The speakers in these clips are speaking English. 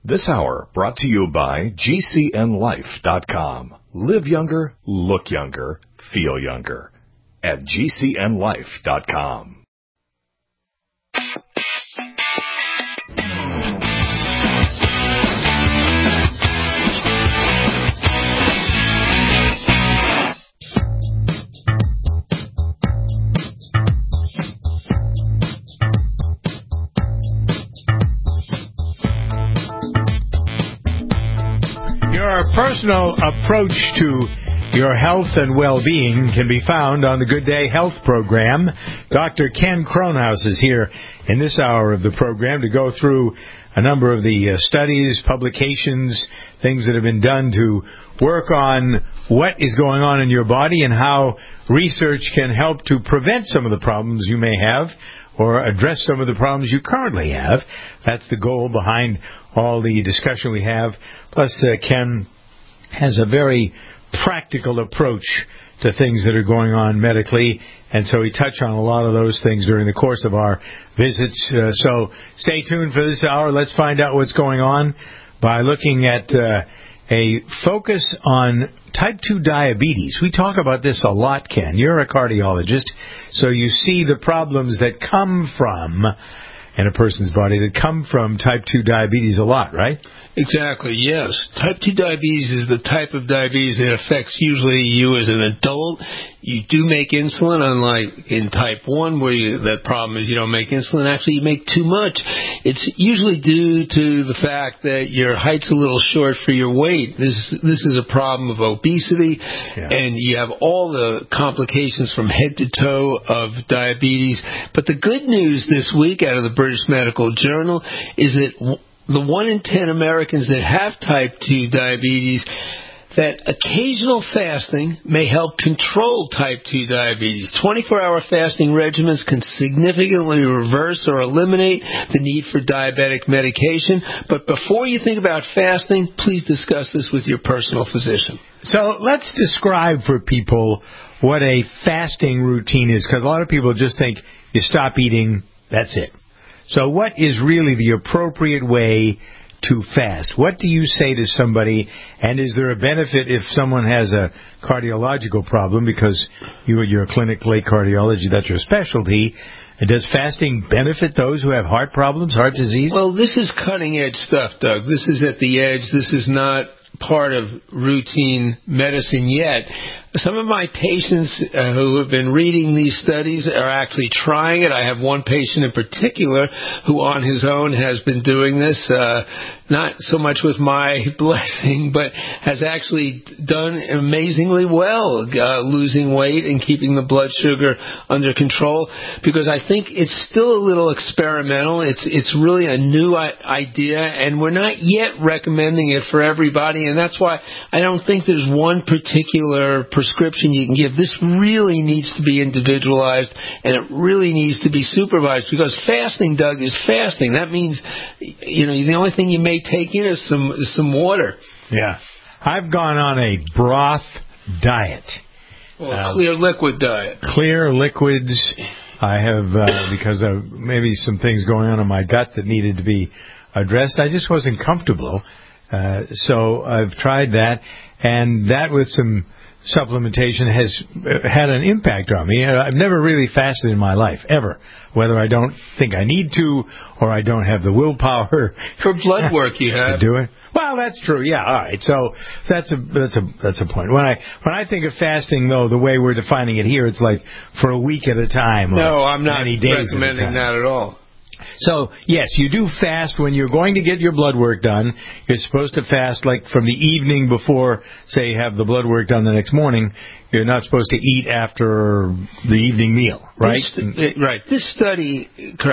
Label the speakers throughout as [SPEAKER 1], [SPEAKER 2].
[SPEAKER 1] This hour brought to you by GCNLife.com. Live younger, look younger, feel younger. At GCNLife.com.
[SPEAKER 2] Your personal approach to your health and well-being can be found on the Good Day Health program. Dr. Ken Kronhaus is here in this hour of the program to go through a number of the studies, publications, things that have been done to work on what is going on in your body and how research can help to prevent some of the problems you may have or address some of the problems you currently have. That's the goal behind all the discussion we have. Plus, Ken has a very practical approach to things that are going on medically, and so we touch on a lot of those things during the course of our visits. So stay tuned for this hour. Let's find out what's going on by looking at a focus on type 2 diabetes. We talk about this a lot, Ken. You're a cardiologist, so you see the problems that come from in a person's body that come from type 2 diabetes a lot, right?
[SPEAKER 3] Exactly, yes. Type 2 diabetes is the type of diabetes that affects usually you as an adult. You do make insulin, unlike in type 1 where that problem is you don't make insulin. Actually, you make too much. It's usually due to the fact that your height's a little short for your weight. This is a problem of obesity, and you have all the complications from head to toe of diabetes. But the good news this week out of the British Medical Journal is that the 1 in 10 Americans that have type 2 diabetes, that occasional fasting may help control type 2 diabetes. 24-hour fasting regimens can significantly reverse or eliminate the need for diabetic medication. But before you think about fasting, please discuss this with your personal physician.
[SPEAKER 2] So let's describe for people what a fasting routine is, because a lot of people just think you stop eating, that's it. So what is really the appropriate way to fast? What do you say to somebody, and is there a benefit if someone has a cardiological problem, because you're a clinical cardiology, that's your specialty? Does fasting benefit those who have heart problems, heart disease?
[SPEAKER 3] Well, this is cutting-edge stuff, Doug. This is at the edge. This is not part of routine medicine yet. Some of my patients who have been reading these studies are actually trying it. I have one patient in particular who on his own has been doing this, not so much with my blessing, but has actually done amazingly well, losing weight and keeping the blood sugar under control, because I think it's still a little experimental. It's really a new idea, and we're not yet recommending it for everybody, and that's why I don't think there's one particular prescription you can give. This really needs to be individualized, and it really needs to be supervised, because fasting, Doug, is fasting. That means, the only thing you may take in is some water.
[SPEAKER 2] Yeah. I've gone on a broth diet.
[SPEAKER 3] Well, clear liquid diet. Clear liquids.
[SPEAKER 2] I have, because of maybe some things going on in my gut that needed to be addressed. I just wasn't comfortable. So I've tried that, and that with some supplementation has had an impact on me. I've never really fasted in my life, ever, whether I don't think I need to or I don't have the willpower.
[SPEAKER 3] For blood work you have.
[SPEAKER 2] To do it. Well, that's true. Yeah, all right. So that's a point. When I think of fasting, though, the way we're defining it here, it's like for a week at a time.
[SPEAKER 3] No, I'm not recommending that at all.
[SPEAKER 2] So, yes, you do fast when you're going to get your blood work done. You're supposed to fast like from the evening before, say, you have the blood work done the next morning. You're not supposed to eat after the evening meal, right?
[SPEAKER 3] Right. This study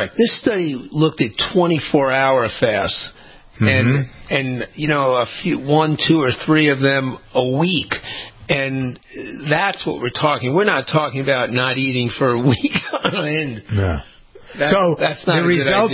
[SPEAKER 3] looked at 24-hour fasts. Mm-hmm. And a few, 1, 2, or 3 of them a week. And that's what we're talking. We're not talking about not eating for a week on end.
[SPEAKER 2] No.
[SPEAKER 3] That's not
[SPEAKER 2] the results,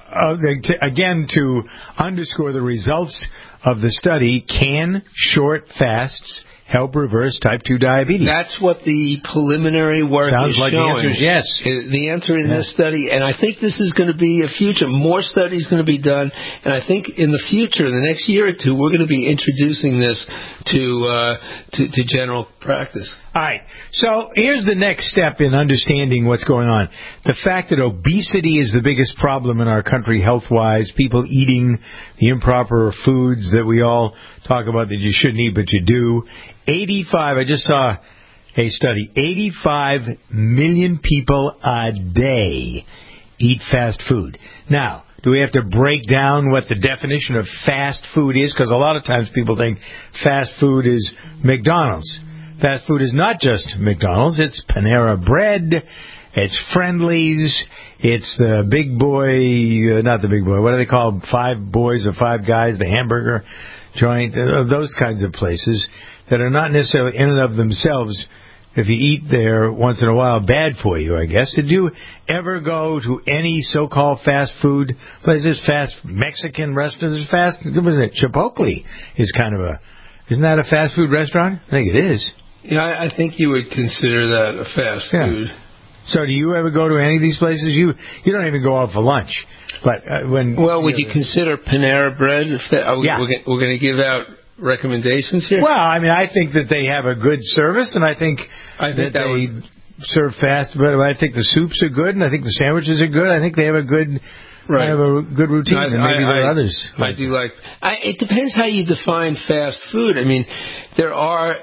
[SPEAKER 2] again, to underscore the results of the study, can short fasts help reverse type 2 diabetes.
[SPEAKER 3] That's what the preliminary work
[SPEAKER 2] Sounds
[SPEAKER 3] is
[SPEAKER 2] like
[SPEAKER 3] showing.
[SPEAKER 2] the answer is yes.
[SPEAKER 3] The answer in this study, and I think this is going to be a future. More studies going to be done, and I think in the future, in the next year or two, we're going to be introducing this to general practice.
[SPEAKER 2] All right. So here's the next step in understanding what's going on. The fact that obesity is the biggest problem in our country health-wise, people eating the improper foods that we all talk about that you shouldn't eat, but you do. I just saw a study, 85 million people a day eat fast food. Now, do we have to break down what the definition of fast food is? Because a lot of times people think fast food is McDonald's. Fast food is not just McDonald's. It's Panera Bread. It's Friendly's. It's the big boy, not the big boy. What do they call them? Five Boys or Five Guys, the hamburger joint, those kinds of places that are not necessarily in and of themselves, if you eat there once in a while, bad for you, I guess. Did you ever go to any so-called fast food places, fast Mexican restaurants? What was it? Chipotle is kind of isn't that a fast food restaurant? I think it is.
[SPEAKER 3] Yeah, I think you would consider that a fast food.
[SPEAKER 2] So do you ever go to any of these places? You don't even go out for lunch. But
[SPEAKER 3] would you consider Panera Bread? We're going to give out recommendations here?
[SPEAKER 2] Well, I mean, I think that they have a good service, and I think that they serve fast, but I think the soups are good, and I think the sandwiches are good. I think they have a good kind of a good routine, and maybe there are others.
[SPEAKER 3] I do like. It depends how you define fast food. I mean, there are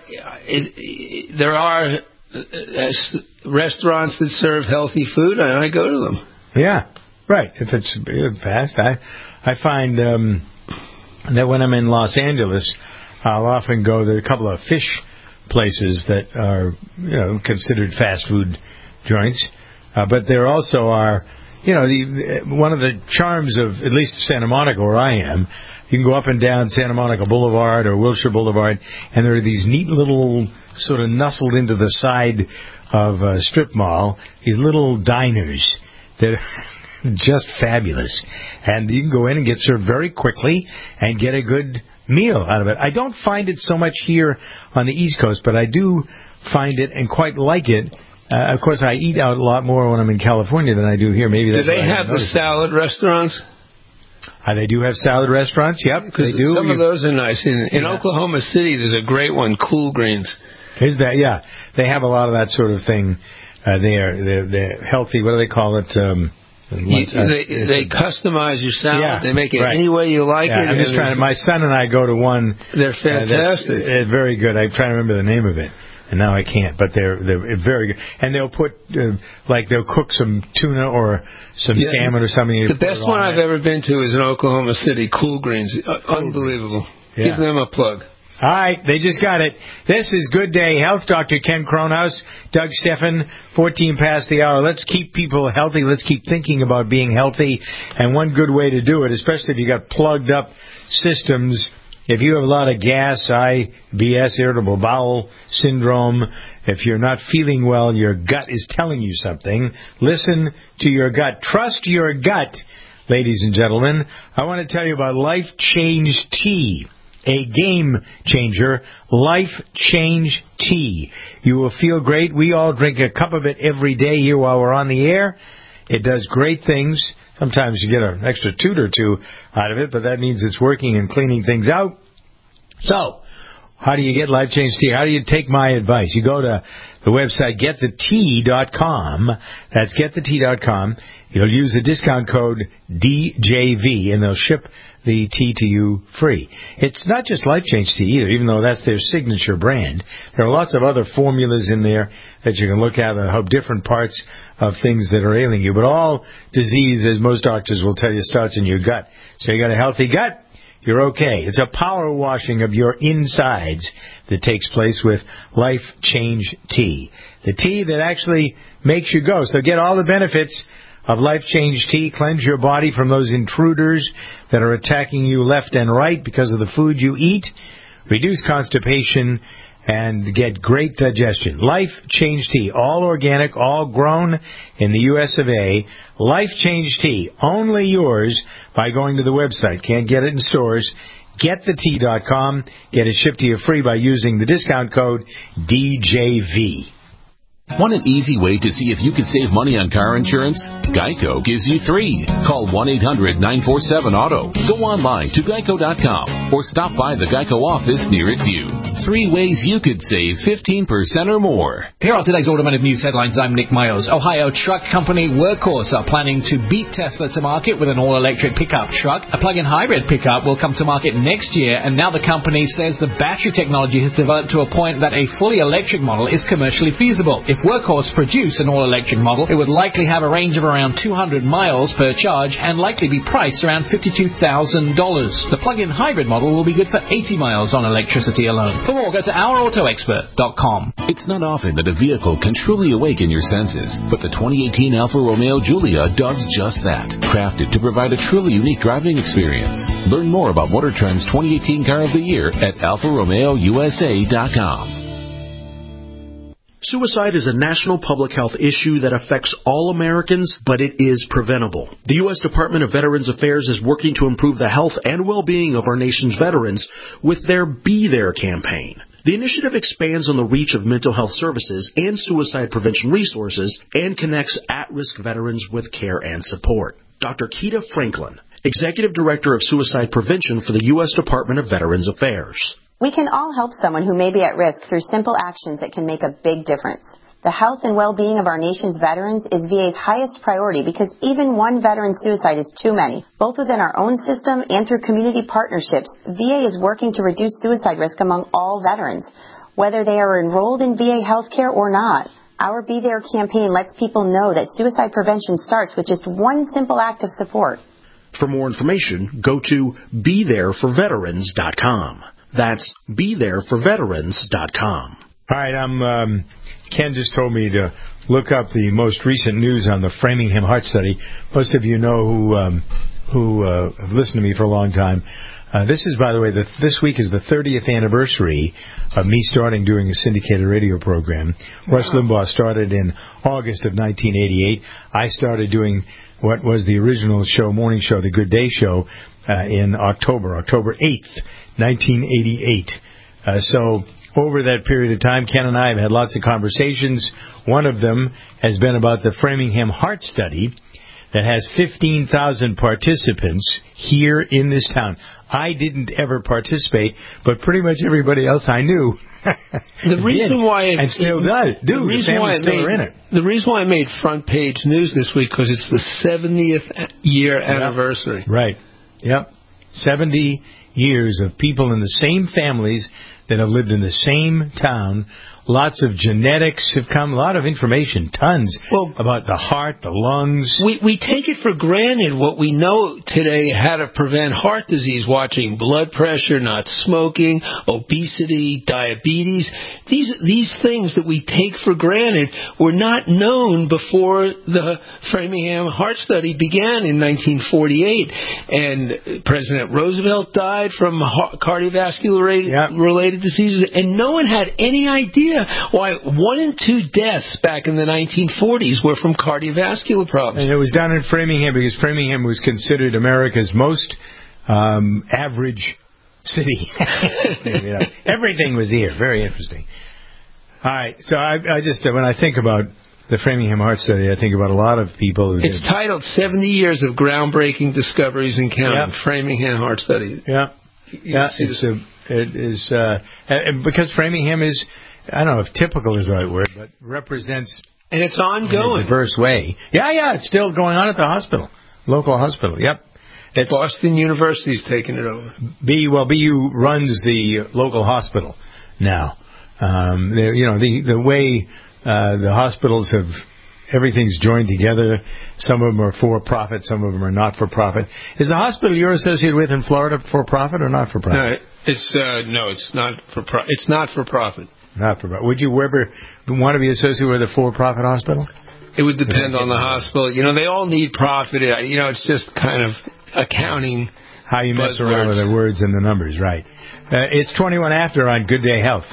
[SPEAKER 3] restaurants that serve healthy food, and I go to them.
[SPEAKER 2] Yeah, right. If it's fast, I find that when I'm in Los Angeles, I'll often go to a couple of fish places that are, considered fast food joints. But there also are, one of the charms of at least Santa Monica, where I am, you can go up and down Santa Monica Boulevard or Wilshire Boulevard, and there are these neat little sort of nestled into the side of a strip mall, these little diners that are just fabulous. And you can go in and get served very quickly and get a good meal out of it. I don't find it so much here on the East Coast, but I do find it and quite like it. Of course, I eat out a lot more when I'm in California than I do here. Maybe that's
[SPEAKER 3] do they have the salad restaurants?
[SPEAKER 2] They do have salad restaurants. Yep, they do.
[SPEAKER 3] Some of those are nice. In Oklahoma City, there's a great one, Cool Greens.
[SPEAKER 2] Is that? Yeah, they have a lot of that sort of thing. They're healthy. What do they call it?
[SPEAKER 3] They customize your salad. Yeah, they make it any way you like it.
[SPEAKER 2] I'm just trying. My son and I go to one.
[SPEAKER 3] They're fantastic.
[SPEAKER 2] Very good. I'm trying to remember the name of it, and now I can't. But they're very good. And they'll put they'll cook some tuna or some salmon or something.
[SPEAKER 3] The best one I've ever been to is in Oklahoma City. Cool Greens, unbelievable. Yeah. Give them a plug.
[SPEAKER 2] All right, they just got it. This is Good Day Health. Dr. Ken Kronhaus, Doug Steffen, 14 past the hour. Let's keep people healthy. Let's keep thinking about being healthy. And one good way to do it, especially if you got plugged up systems, if you have a lot of gas, IBS, irritable bowel syndrome, if you're not feeling well, your gut is telling you something. Listen to your gut. Trust your gut, ladies and gentlemen. I want to tell you about Life Change Tea. A game changer, Life Change Tea. You will feel great. We all drink a cup of it every day here while we're on the air. It does great things. Sometimes you get an extra toot or two out of it, but that means it's working and cleaning things out. So, how do you get Life Change Tea? How do you take my advice? You go to the website getthetea.com. That's getthetea.com. You'll use the discount code DJV, and they'll ship the tea to you free. It's not just Life Change Tea either, even though that's their signature brand. There are lots of other formulas in there that you can look at that help different parts of things that are ailing you. But all disease, as most doctors will tell you, starts in your gut. So you got a healthy gut, you're okay. It's a power washing of your insides that takes place with Life Change Tea. The tea that actually makes you go. So get all the benefits of Life Change Tea. Cleanse your body from those intruders that are attacking you left and right because of the food you eat. Reduce constipation and get great digestion. Life Change Tea, all organic, all grown in the US of A. Life Change Tea, only yours by going to the website. Can't get it in stores. GetTheT.com. Get it shipped to you free by using the discount code DJV.
[SPEAKER 4] Want an easy way to see if you can save money on car insurance? Geico gives you 3. Call 1-800-947-AUTO. Go online to geico.com or stop by the Geico office nearest you. 3 ways you could save 15% or more.
[SPEAKER 5] Here are today's automotive news headlines. I'm Nick Miles. Ohio truck company Workhorse are planning to beat Tesla to market with an all-electric pickup truck. A plug-in hybrid pickup will come to market next year, and now the company says the battery technology has developed to a point that a fully electric model is commercially feasible. If Workhorse produced an all-electric model, it would likely have a range of around 200 miles per charge and likely be priced around $52,000. The plug-in hybrid model will be good for 80 miles on electricity alone. For more, go to ourautoexpert.com.
[SPEAKER 4] It's not often that a vehicle can truly awaken your senses, but the 2018 Alfa Romeo Giulia does just that. Crafted to provide a truly unique driving experience. Learn more about Motor Trend's 2018 Car of the Year at alfaromeousa.com.
[SPEAKER 6] Suicide is a national public health issue that affects all Americans, but it is preventable. The U.S. Department of Veterans Affairs is working to improve the health and well-being of our nation's veterans with their Be There campaign. The initiative expands on the reach of mental health services and suicide prevention resources and connects at-risk veterans with care and support. Dr. Keita Franklin, Executive Director of Suicide Prevention for the U.S. Department of Veterans Affairs.
[SPEAKER 7] We can all help someone who may be at risk through simple actions that can make a big difference. The health and well-being of our nation's veterans is VA's highest priority because even one veteran suicide is too many. Both within our own system and through community partnerships, VA is working to reduce suicide risk among all veterans, whether they are enrolled in VA healthcare or not. Our Be There campaign lets people know that suicide prevention starts with just one simple act of support.
[SPEAKER 6] For more information, go to BeThereForVeterans.com. That's BeThereForVeterans.com.
[SPEAKER 2] All right, Ken just told me to look up the most recent news on the Framingham Heart Study. Most of you know who have listened to me for a long time. This is, by the way, this week is the 30th anniversary of me starting doing a syndicated radio program. Wow. Rush Limbaugh started in August of 1988. I started doing what was the original show, morning show, the Good Day Show, in October 8th, 1988. So over that period of time, Ken and I have had lots of conversations. One of them has been about the Framingham Heart Study that has 15,000 participants here in this town. I didn't ever participate, but pretty much everybody else I knew
[SPEAKER 3] the reason why it,
[SPEAKER 2] and still does. Dude, the families still are in it.
[SPEAKER 3] The reason why I made front page news this week because it's the 70th year anniversary.
[SPEAKER 2] Right. Yep. 70 years of people in the same families that have lived in the same town. Lots of genetics have come, a lot of information, tons about the heart, the lungs.
[SPEAKER 3] We take it for granted what we know today, how to prevent heart disease, watching blood pressure, not smoking, obesity, diabetes. These things that we take for granted were not known before the Framingham Heart Study began in 1948. And President Roosevelt died from cardiovascular-related diseases, and no one had any idea why 1 in 2 deaths back in the 1940s were from cardiovascular problems.
[SPEAKER 2] And it was done in Framingham because Framingham was considered America's most average city. Everything was here. Very interesting. All right. So I just, when I think about the Framingham Heart Study, I think about a lot of people.
[SPEAKER 3] It's titled 70 Years of Groundbreaking Discoveries in Counting, Framingham Heart Study.
[SPEAKER 2] Yeah. It is because Framingham is, I don't know if typical is the right word, but represents...
[SPEAKER 3] And it's ongoing.
[SPEAKER 2] In a diverse way. Yeah, it's still going on at the hospital. Local hospital, yep.
[SPEAKER 3] Boston University's taking it over.
[SPEAKER 2] BU runs the local hospital now. The way the hospitals have... Everything's joined together. Some of them are for-profit, some of them are not-for-profit. Is the hospital you're associated with in Florida for-profit or not-for-profit?
[SPEAKER 3] No, it's not for-profit. It's not for-profit.
[SPEAKER 2] Not for-profit. Would you ever want to be associated with a for-profit hospital?
[SPEAKER 3] It would depend on the hospital. They all need profit. It's just kind of accounting.
[SPEAKER 2] How you mess around with the words and the numbers, right. It's 21 after on Good Day Health.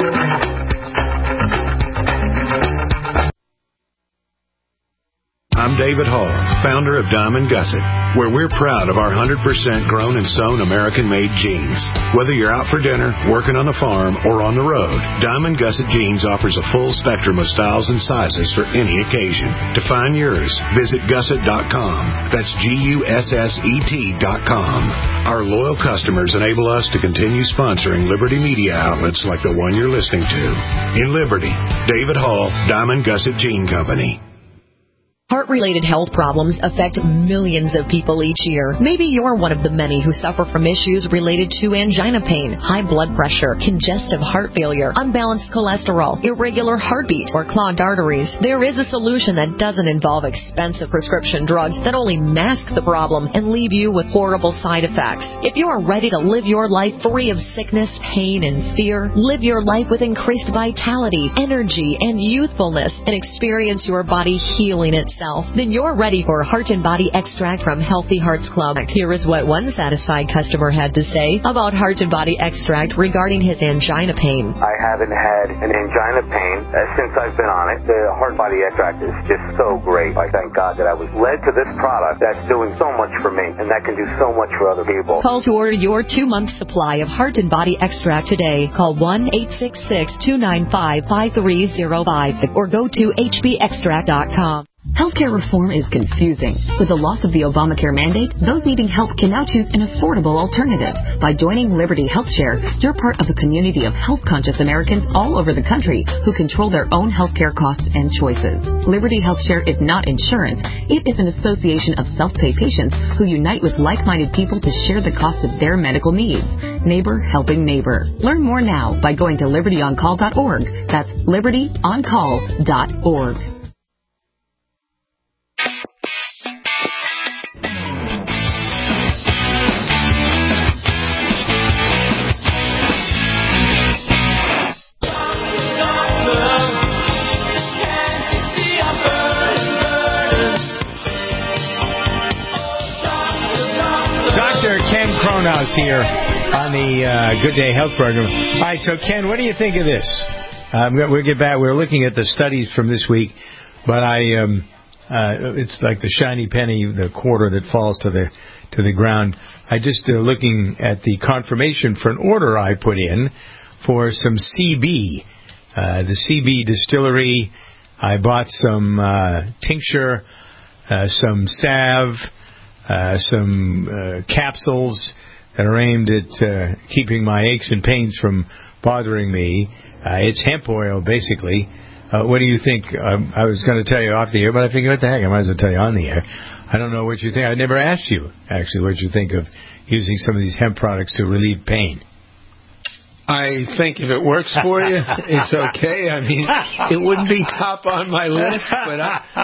[SPEAKER 8] I'm I'm David Hall, founder of Diamond Gusset, where we're proud of our 100% grown and sewn American-made jeans. Whether you're out for dinner, working on the farm, or on the road, Diamond Gusset Jeans offers a full spectrum of styles and sizes for any occasion. To find yours, visit gusset.com. That's GUSSET.com. Our loyal customers enable us to continue sponsoring Liberty media outlets like the one you're listening to. In Liberty, David Hall, Diamond Gusset Jean Company.
[SPEAKER 9] Heart-related health problems affect millions of people each year. Maybe you're one of the many who suffer from issues related to angina pain, high blood pressure, congestive heart failure, unbalanced cholesterol, irregular heartbeat, or clogged arteries. There is a solution that doesn't involve expensive prescription drugs that only mask the problem and leave you with horrible side effects. If you are ready to live your life free of sickness, pain, and fear, live your life with increased vitality, energy, and youthfulness, and experience your body healing itself, then you're ready for Heart and Body Extract from Healthy Hearts Club. Here is what one satisfied customer had to say about Heart and Body Extract regarding his angina pain.
[SPEAKER 10] I haven't had an angina pain since I've been on it. The Heart and Body Extract is just so great. I thank God that I was led to this product that's doing so much for me, and that can do so much for other people.
[SPEAKER 9] Call to order your 2-month supply of Heart and Body Extract today. Call 1-866-295-5305 or go to hbextract.com.
[SPEAKER 11] Healthcare reform is confusing. With the loss of the Obamacare mandate, those needing help can now choose an affordable alternative. By joining Liberty HealthShare, you're part of a community of health-conscious Americans all over the country who control their own healthcare costs and choices. Liberty HealthShare is not insurance. It is an association of self-pay patients who unite with like-minded people to share the cost of their medical needs. Neighbor helping neighbor. Learn more now by going to libertyoncall.org. That's libertyoncall.org.
[SPEAKER 2] Ken Kronos here on the Good Day Health program. All right, so Ken, what do you think of this? We'll get back. We're looking at the studies from this week, but it's like the shiny penny, the quarter that falls to the ground. I just looking at the confirmation for an order I put in for some CB, the CB distillery. I bought some tincture, some salve. Some capsules that are aimed at keeping my aches and pains from bothering me. It's hemp oil, basically. What do you think? I was going to tell you off the air, but I figured, what the heck, I might as well tell you on the air. I don't know what you think. I never asked you, actually, what you think of using some of these hemp products to relieve pain.
[SPEAKER 3] I think if it works for you, it's okay. I mean, it wouldn't be top on my list, but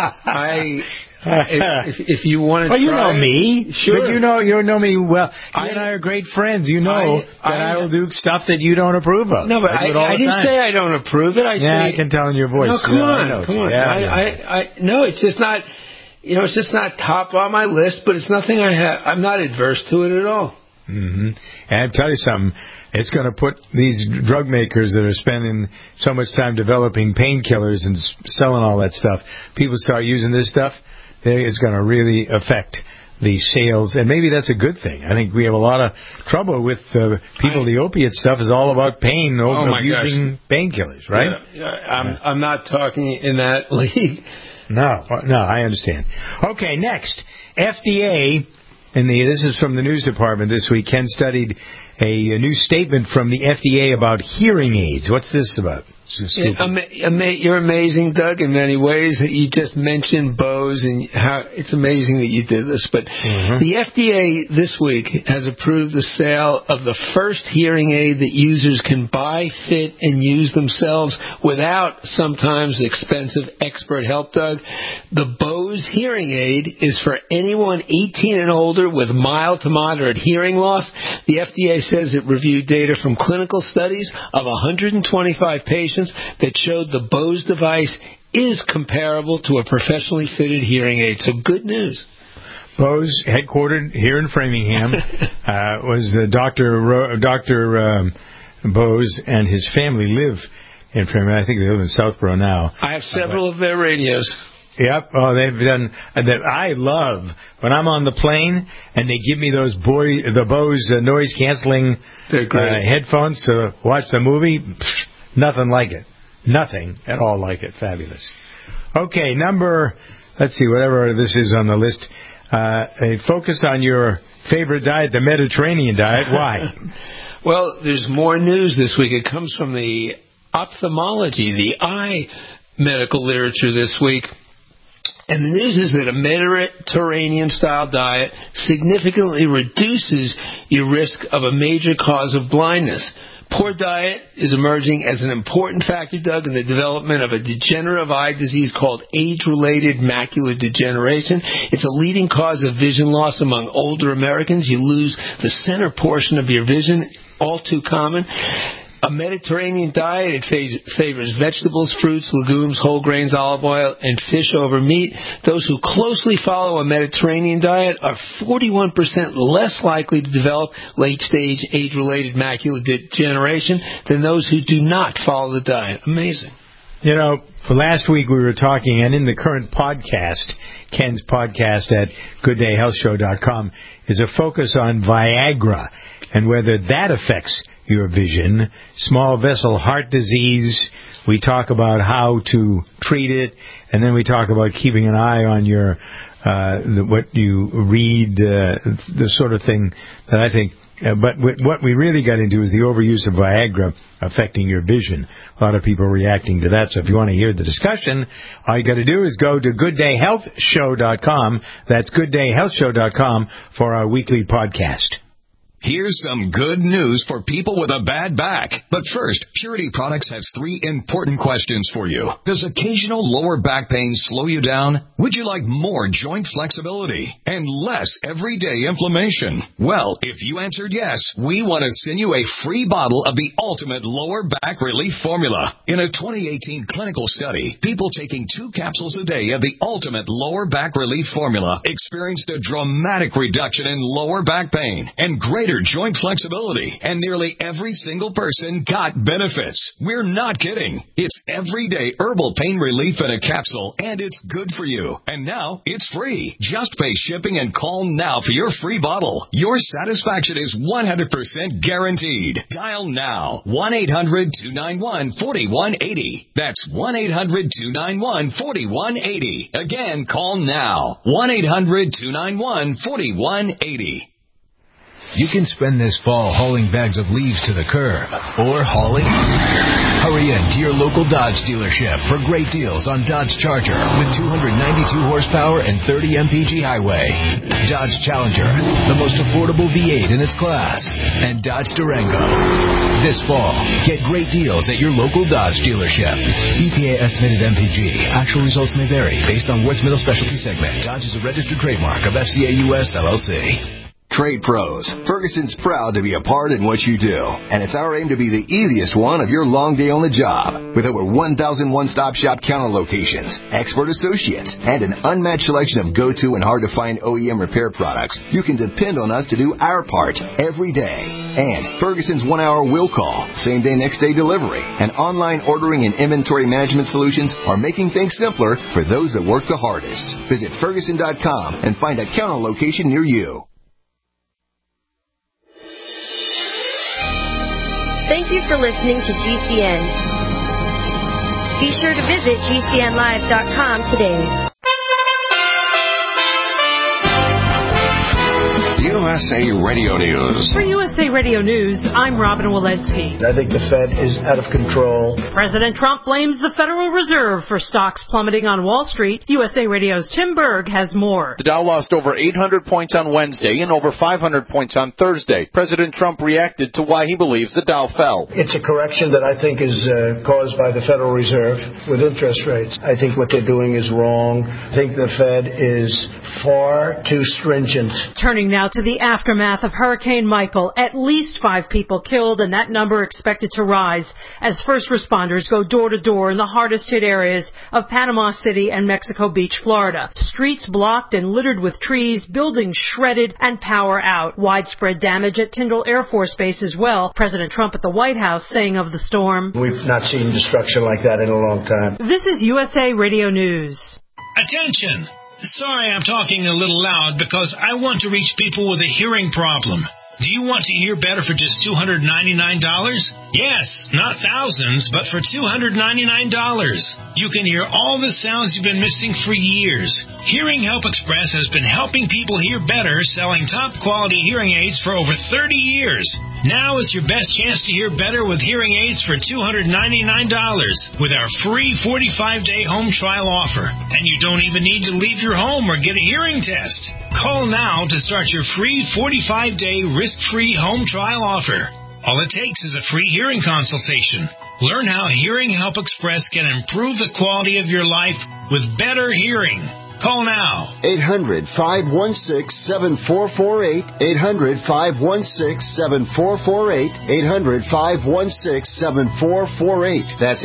[SPEAKER 3] if you want to try,
[SPEAKER 2] you know me.
[SPEAKER 3] Sure.
[SPEAKER 2] But you know me well. You and I are great friends. You know I will do stuff that you don't approve of.
[SPEAKER 3] No, but I didn't say I don't approve it.
[SPEAKER 2] I can tell in your voice.
[SPEAKER 3] No, come on. Yeah, no, it's just not. It's just not top on my list. But it's nothing I have. I'm not adverse to it at all.
[SPEAKER 2] Mm-hmm. And I'll tell you something. It's going to put these drug makers that are spending so much time developing painkillers and selling all that stuff. People start using this stuff. It's going to really affect the sales, and maybe that's a good thing. I think we have a lot of trouble with people. The opiate stuff is all about pain over using painkillers, right?
[SPEAKER 3] Yeah, I'm not talking in that league.
[SPEAKER 2] No, I understand. Okay, next, FDA, this is from the news department this week. Ken studied a new statement from the FDA about hearing aids. What's this about?
[SPEAKER 3] You're amazing, Doug, in many ways. You just mentioned Bose, and how it's amazing that you did this. But the FDA this week has approved the sale of the first hearing aid that users can buy, fit, and use themselves without sometimes expensive expert help, Doug. The Bose hearing aid is for anyone 18 and older with mild to moderate hearing loss. The FDA says it reviewed data from clinical studies of 125 patients that showed the Bose device is comparable to a professionally fitted hearing aid. So good news.
[SPEAKER 2] Bose, headquartered here in Framingham, was Dr. Bose and his family live in Framingham. I think they live in Southborough now.
[SPEAKER 3] I have several of their radios.
[SPEAKER 2] Yep. Oh, they've done that. I love when I'm on the plane and they give me those the Bose noise canceling headphones to watch the movie. Nothing like it. Nothing at all like it. Fabulous. Okay, let's see, whatever this is on the list. Focus on your favorite diet, the Mediterranean diet. Why?
[SPEAKER 3] Well, there's more news this week. It comes from the ophthalmology, the eye medical literature this week. And the news is that a Mediterranean-style diet significantly reduces your risk of a major cause of blindness. Poor diet is emerging as an important factor, Doug, in the development of a degenerative eye disease called age-related macular degeneration. It's a leading cause of vision loss among older Americans. You lose the center portion of your vision, all too common. A Mediterranean diet, it favors vegetables, fruits, legumes, whole grains, olive oil, and fish over meat. Those who closely follow a Mediterranean diet are 41% less likely to develop late-stage age-related macular degeneration than those who do not follow the diet. Amazing.
[SPEAKER 2] You know, for last week we were talking, and in the current podcast, Ken's podcast at GoodDayHealthShow.com, is a focus on Viagra and whether that affects your vision. Small vessel heart disease, we talk about how to treat it, and then we talk about keeping an eye on your what you read, the sort of thing that I think. But what we really got into is the overuse of Viagra affecting your vision. A lot of people reacting to that. So if you want to hear the discussion, all you got to do is go to GoodDayHealthShow.com. That's GoodDayHealthShow.com for our weekly podcast.
[SPEAKER 1] Here's some good news for people with a bad back. But first, Purity Products has 3 important questions for you. Does occasional lower back pain slow you down? Would you like more joint flexibility and less everyday inflammation? Well, if you answered yes, we want to send you a free bottle of the Ultimate Lower Back Relief Formula. In a 2018 clinical study, people taking 2 capsules a day of the Ultimate Lower Back Relief Formula experienced a dramatic reduction in lower back pain and greater joint flexibility, and nearly every single person got benefits. We're not kidding. It's everyday herbal pain relief in a capsule, and it's good for you. And now it's free. Just pay shipping and call now for your free bottle. Your satisfaction is 100% guaranteed. Dial now. 1-800-291-4180. That's 1-800-291-4180. Again, call now. 1-800-291-4180.
[SPEAKER 12] You can spend this fall hauling bags of leaves to the curb or hauling. Hurry in to your local Dodge dealership for great deals on Dodge Charger with 292 horsepower and 30 mpg highway. Dodge Challenger, the most affordable V8 in its class. And Dodge Durango. This fall, get great deals at your local Dodge dealership. EPA estimated MPG. Actual results may vary based on Ward's Middle Specialty segment. Dodge is a registered trademark of FCA US LLC.
[SPEAKER 13] Trade Pros. Ferguson's proud to be a part in what you do, and it's our aim to be the easiest one of your long day on the job. With over 1,000 one-stop shop counter locations, expert associates, and an unmatched selection of go-to and hard-to-find OEM repair products, you can depend on us to do our part every day. And Ferguson's 1-hour will call, same-day, next-day delivery, and online ordering and inventory management solutions are making things simpler for those that work the hardest. Visit Ferguson.com and find a counter location near you.
[SPEAKER 14] Thank you for listening to GCN. Be sure to visit GCNlive.com today.
[SPEAKER 15] USA Radio News.
[SPEAKER 16] For USA Radio News, I'm Robin Walensky.
[SPEAKER 17] I think the Fed is out of control.
[SPEAKER 16] President Trump blames the Federal Reserve for stocks plummeting on Wall Street. USA Radio's Tim Berg has more.
[SPEAKER 18] The Dow lost over 800 points on Wednesday and over 500 points on Thursday. President Trump reacted to why he believes the Dow fell.
[SPEAKER 17] It's a correction that I think is caused by the Federal Reserve with interest rates. I think what they're doing is wrong. I think the Fed is far too stringent.
[SPEAKER 16] Turning now to the aftermath of Hurricane Michael, at least 5 people killed, and that number expected to rise as first responders go door to door in the hardest hit areas of Panama City and Mexico Beach, Florida. Streets blocked and littered with trees, buildings shredded, and power out. Widespread damage at Tyndall Air Force Base as well. President Trump at the White House saying of the storm,
[SPEAKER 17] "We've not seen destruction like that in a long time."
[SPEAKER 16] This is USA Radio News.
[SPEAKER 19] Attention! Sorry I'm talking a little loud because I want to reach people with a hearing problem. Do you want to hear better for just $299? Yes, not thousands, but for $299. You can hear all the sounds you've been missing for years. Hearing Help Express has been helping people hear better, selling top-quality hearing aids for over 30 years. Now is your best chance to hear better with hearing aids for $299 with our free 45-day home trial offer. And you don't even need to leave your home or get a hearing test. Call now to start your free 45-day risk-free home trial offer. All it takes is a free hearing consultation. Learn how Hearing Help Express can improve the quality of your life with better hearing. Call now.
[SPEAKER 20] 800-516-7448. 800-516-7448. 800-516-7448. That's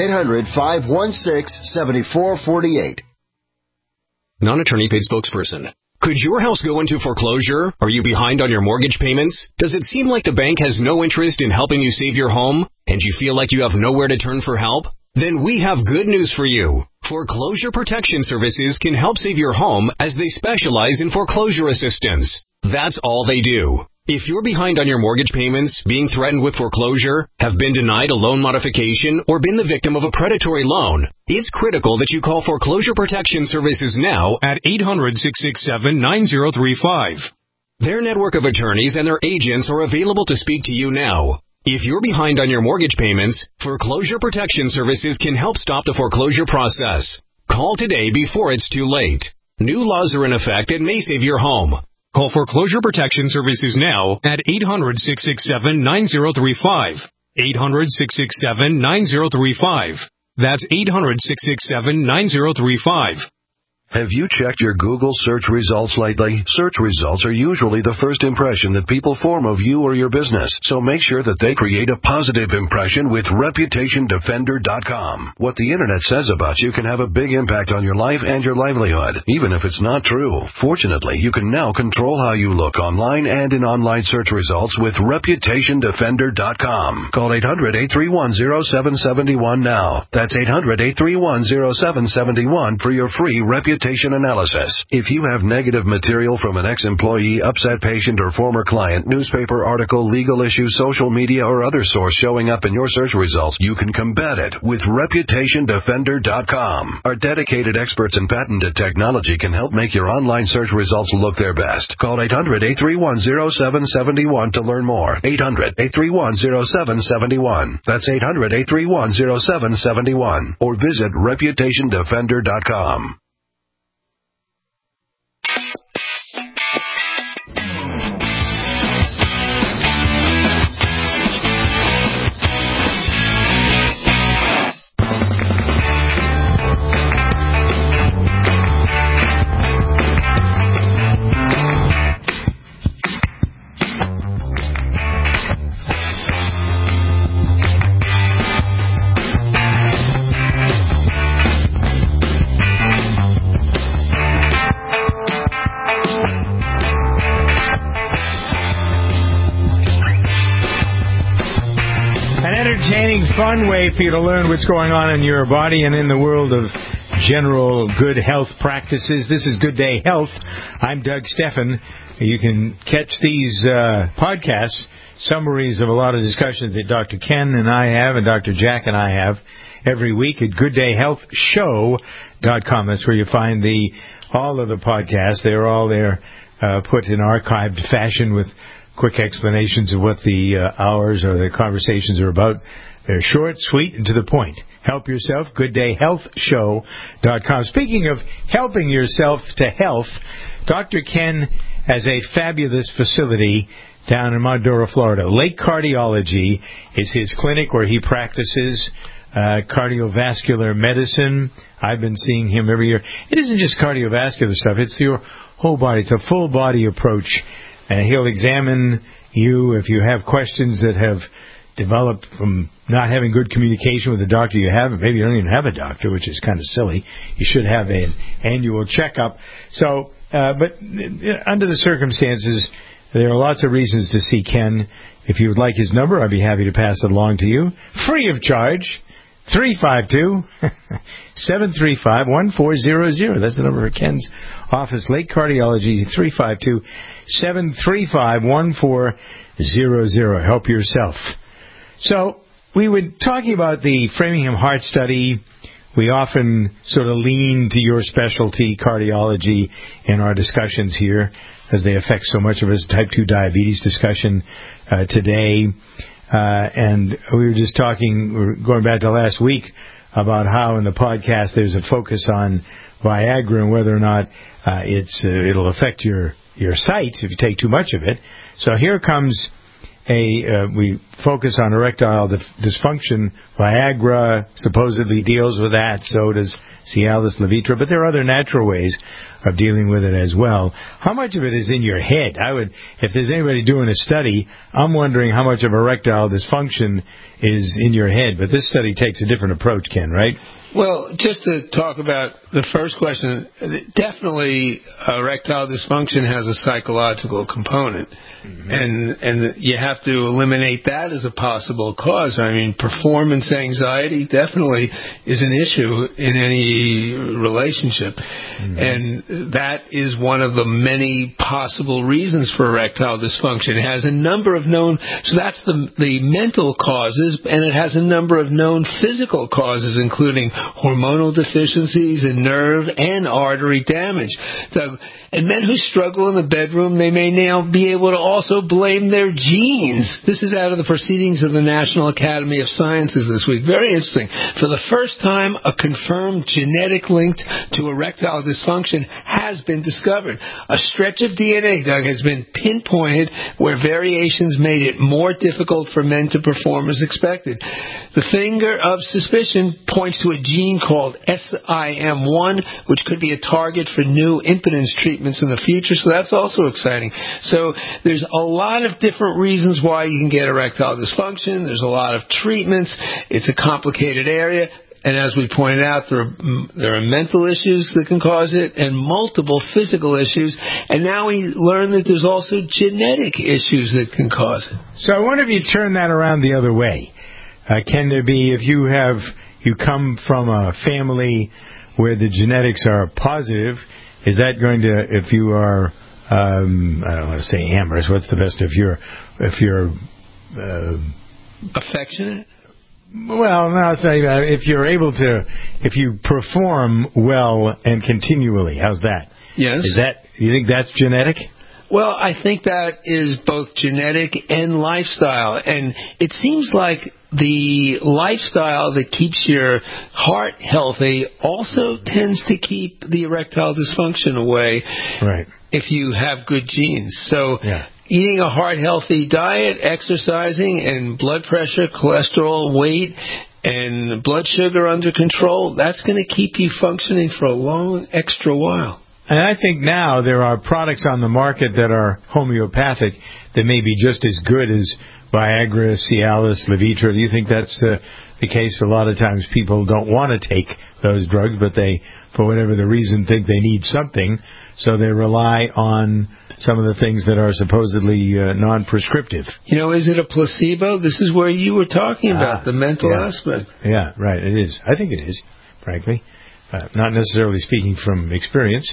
[SPEAKER 20] 800-516-7448.
[SPEAKER 21] Non-attorney paid spokesperson. Could your house go into foreclosure? Are you behind on your mortgage payments? Does it seem like the bank has no interest in helping you save your home, and you feel like you have nowhere to turn for help? Then we have good news for you. Foreclosure Protection Services can help save your home as they specialize in foreclosure assistance. That's all they do. If you're behind on your mortgage payments, being threatened with foreclosure, have been denied a loan modification, or been the victim of a predatory loan, it's critical that you call Foreclosure Protection Services now at 800-667-9035. Their network of attorneys and their agents are available to speak to you now. If you're behind on your mortgage payments, Foreclosure Protection Services can help stop the foreclosure process. Call today before it's too late. New laws are in effect and may save your home. Call Foreclosure Protection Services now at 800-667-9035. 800-667-9035. That's 800-667-9035.
[SPEAKER 8] Have you checked your Google search results lately? Search results are usually the first impression that people form of you or your business, so make sure that they create a positive impression with ReputationDefender.com. What the Internet says about you can have a big impact on your life and your livelihood, even if it's not true. Fortunately, you can now control how you look online and in online search results with ReputationDefender.com. Call 800-831-0771 now. That's 800-831-0771 for your free reputation analysis. If you have negative material from an ex-employee, upset patient, or former client, newspaper article, legal issue, social media, or other source showing up in your search results, you can combat it with ReputationDefender.com. Our dedicated experts in patented technology can help make your online search results look their best. Call 800-831-0771 to learn more. 800-831-0771. That's 800-831-0771. Or visit ReputationDefender.com.
[SPEAKER 2] Fun way for you to learn what's going on in your body and in the world of general good health practices. This is Good Day Health. I'm Doug Steffen. You can catch these podcasts, summaries of a lot of discussions that Dr. Ken and I have and Dr. Jack and I have every week at GoodDayHealthShow.com. That's where you find all of the podcasts. They're all there put in archived fashion with quick explanations of what the hours or the conversations are about. They're short, sweet, and to the point. Help yourself, GoodDayHealthShow.com. Speaking of helping yourself to health, Dr. Ken has a fabulous facility down in Monadora, Florida. Lake Cardiology is his clinic where he practices cardiovascular medicine. I've been seeing him every year. It isn't just cardiovascular stuff. It's your whole body. It's a full-body approach. He'll examine you if you have questions that have developed from not having good communication with the doctor you have. Maybe you don't even have a doctor, which is kind of silly. You should have an annual checkup. So, but under the circumstances, there are lots of reasons to see Ken. If you would like his number, I'd be happy to pass it along to you. Free of charge. 352-735-1400. That's the number for Ken's office. Lake Cardiology, 352-735-1400. Help yourself. So, we were talking about the Framingham Heart Study. We often sort of lean to your specialty, cardiology, in our discussions here, as they affect so much of us. Type 2 diabetes discussion today. And we were just talking, going back to last week, about how in the podcast there's a focus on Viagra and whether or not it'll affect your sight if you take too much of it. So here comes we focus on erectile dysfunction. Viagra supposedly deals with that. So does Cialis, Levitra. But there are other natural ways of dealing with it as well. How much of it is in your head? If there's anybody doing a study, I'm wondering how much of erectile dysfunction is in your head. But this study takes a different approach, Ken, right?
[SPEAKER 3] Well, just to talk about the first question, definitely erectile dysfunction has a psychological component. And you have to eliminate that as a possible cause. I mean, performance anxiety definitely is an issue in any relationship. And that is one of the many possible reasons for erectile dysfunction. It has a number of known, so that's the mental causes, and it has a number of known physical causes, including hormonal deficiencies and nerve and artery damage. And men who struggle in the bedroom, they may now be able to also blame their genes. This is out of the proceedings of the National Academy of Sciences this week. Very interesting. For the first time, a confirmed genetic link to erectile dysfunction has been discovered. A stretch of DNA, Doug, has been pinpointed where variations made it more difficult for men to perform as expected. The finger of suspicion points to a gene called SIM1, which could be a target for new impotence treatments in the future, so that's also exciting. So there's a lot of different reasons why you can get erectile dysfunction. There's a lot of treatments. It's a complicated area. And as we pointed out, there are mental issues that can cause it and multiple physical issues. And now we learn that there's also genetic issues that can cause it.
[SPEAKER 2] So I wonder if you turn that around the other way. Can there be, if you come from a family where the genetics are positive, is that going to, if you are, I don't want to say amorous, what's the best, if you're
[SPEAKER 3] affectionate?
[SPEAKER 2] Well, no, if you're able to, if you perform well and continually, how's that?
[SPEAKER 3] Yes.
[SPEAKER 2] You think that's genetic?
[SPEAKER 3] Well, I think that is both genetic and lifestyle. And it seems like the lifestyle that keeps your heart healthy also tends to keep the erectile dysfunction away.
[SPEAKER 2] Right.
[SPEAKER 3] If you have good genes. So eating a heart-healthy diet, exercising, and blood pressure, cholesterol, weight, and blood sugar under control, that's going to keep you functioning for a long extra while.
[SPEAKER 2] And I think now there are products on the market that are homeopathic that may be just as good as Viagra, Cialis, Levitra. Do you think that's the case? A lot of times people don't want to take those drugs, but they, for whatever the reason, think they need something, so they rely on some of the things that are supposedly non-prescriptive.
[SPEAKER 3] You know, is it a placebo? This is where you were talking about the mental aspect.
[SPEAKER 2] Yeah, right, it is. I think it is, frankly. Not necessarily speaking from experience.